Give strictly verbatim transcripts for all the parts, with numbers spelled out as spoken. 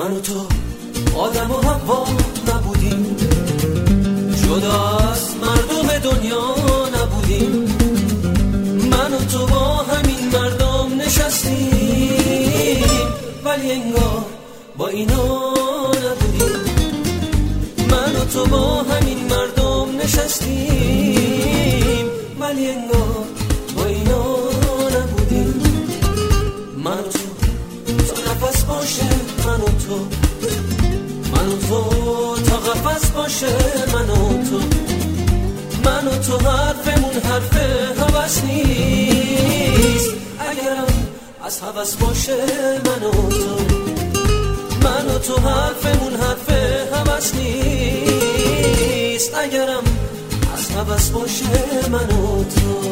من و تو آدم و حوا نبودیم، جدا از مردم دنیا نبودیم. من و تو با همین مردم نشستیم، ولی انگار با اینا نبودیم. من و تو با همین مردم نشستیم، ولی انگار با اینا نبودیم. من و تو تا نفس باشه، من و تو من و تو تا قفس باشه، من و تو من و تو حرفمون حرف هوس نیست. اگرم از هوس باشه، من و تو من و تو حرفمون حرف هوس نیست. اگرم از هوس باشه، من و تو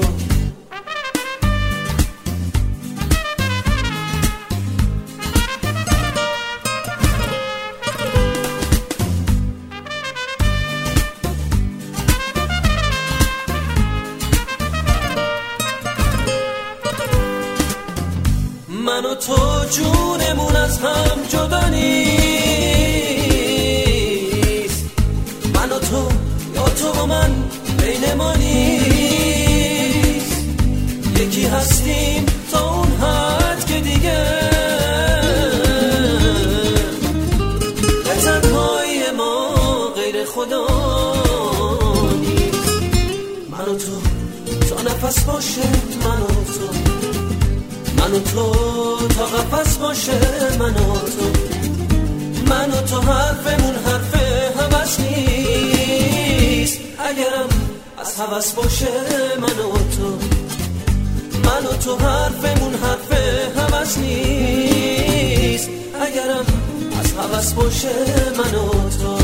من و تو جونمون از هم جدا نیست. من و تو یا تو و من بین ما نیست. یکی هستیم تا اون حد که دیگه به تنهایی ما غیر خدا نیست. من و تو تا نفس باشه، من و تو من و تو تا قفس باشه، من و تو من و تو حرفمون حرف هوس نیست. اگرم از هوس باشه، من و تو من و تو حرفمون حرف هوس نیست. اگرم از هوس باشه، من و تو